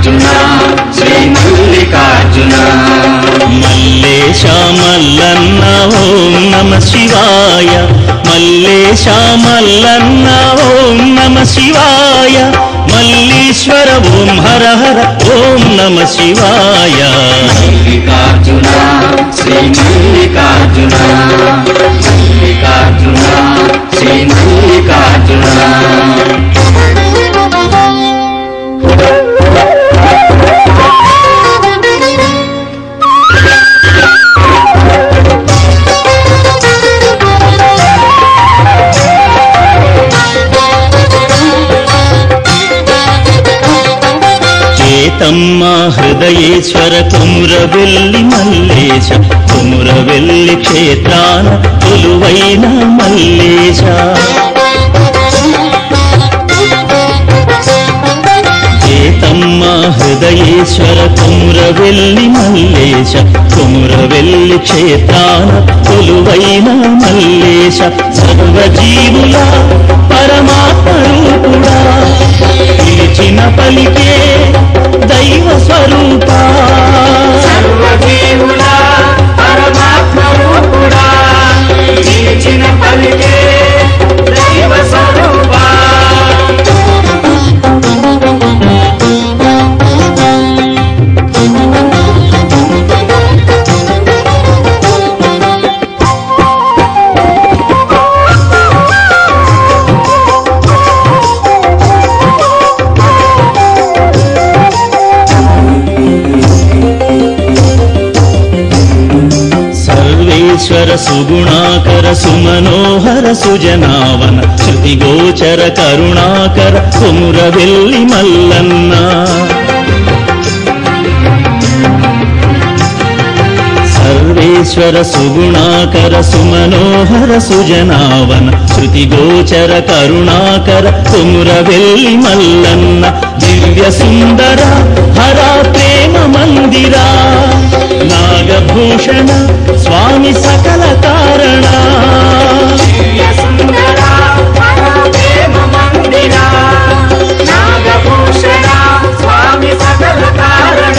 మల్లికార్జున శ్రీ మల్లికార్జున మల్లేశ మల్లన్న ఓం నమ శివాయ మల్లేశ మల్లన్న ఓం నమ శివాయ మల్లీశ్వర ఓం హర హర ఓం నమ శివాయ మల్లికార్జున శ్రీ మల్లికార్జున మల్లికార్జున శ్రీ మల్లికార్జున తమ్మ హృదయేశ్వర కుమురవెల్లి మల్లేశ కుమురవెల్లి క్షేత్రాన కొలువైన మల్లేశ తమ్మ హృదయేశ్వర కుమురవెల్లి మల్లేశ కుమురవెల్లి క్షేత్రాన కొలువైన మల్లేశ సర్వజీవుల పరమాత్మ రూపుడా పిలిచిన పలికే దైవ స్వరూపా సర్వజీవుల పరమాత్మ రూపుడా పిలిచిన పలికే దైవ స్వరూపా ఈశ్వర సుగుణాకర సుమనోహర సుజనావన శృతిగోచర కరుణాకర కుమురవెల్లి మల్లన్న సర్వేశ్వర సుగుణాకర సుమనోహర సుజనావన శృతిగోచర కరుణాకర కుమురవెల్లి మల్లన్న దివ్య సుందర హర ప్రేమ మందిరా నాగభూషణ స్వామి సకల కారణ దివ్య సుందర హర ప్రేమ మందిరా నాగభూషణ స్వామి సకల కారణ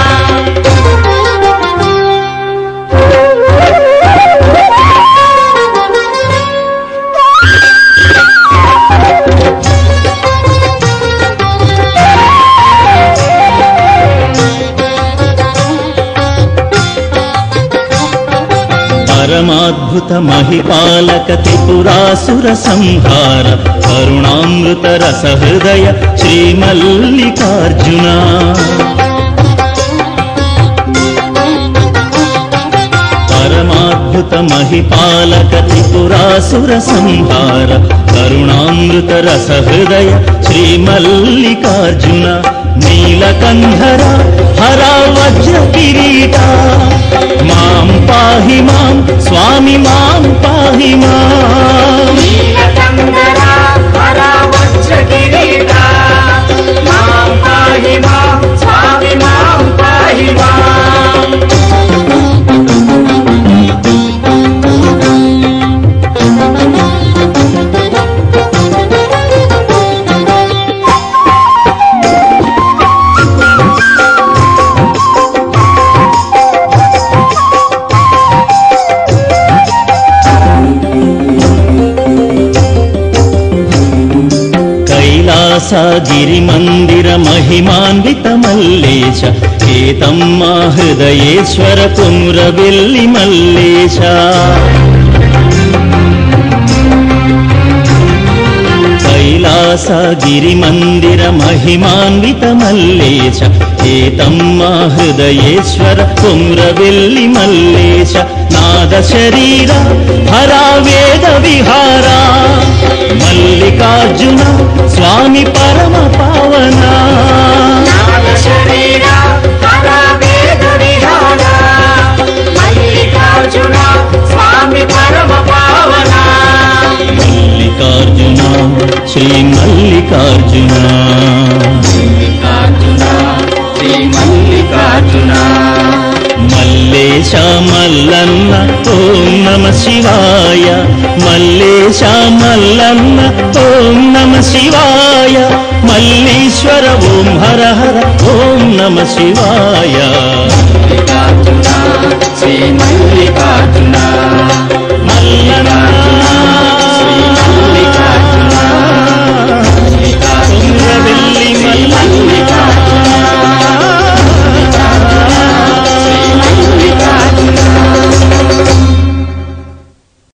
పరమాద్భుత మహిపాలక త్రిపురాసుర సంహార కరుణామృత రస హృదయ శ్రీ మల్లికార్జున పరమాద్భుత మహిపాలక త్రిపురాసుర సంహార కరుణామృత రస హృదయ శ్రీ మల్లికార్జున నీలకంధర హర వజ్ర కిరీట మాం పాహి మాం స్వామి మాం పాహి మాం నీలకంధర హర వజ్ర కిరీట మాం పాహి మాం స్వామి మాం పాహి మాం గిరి మందిర మహిమాన్విత మల్లేశ కేతమ్మ హృదయేశ్వర కుమురవెల్లి మల్లేశ కైలాసగిరి మందిర మహిమాన్విత మల్లేశ కేతమ్మ హృదయేశ్వర కుమురవెల్లి మల్లేశ నాద శరీర హర వేద విహార మల్లికార్జున స్వామి పరమ పావన నాద శరీర హర వేద విహార మల్లికార్జున స్వామి పరమ పావన మల్లికార్జున శ్రీ మల్లికార్జున మల్లికార్జున శ్రీ మల్లికార్జున మల్లేశ మల్లన్న ఓం నమ శివాయ మల్లేశ మల్లన్న ఓం నమ శివాయ మల్లీశ్వర ఓం హర హర ఓం నమ శివాయ. మల్లికార్జున శ్రీ మల్లికార్జున మల్లన్న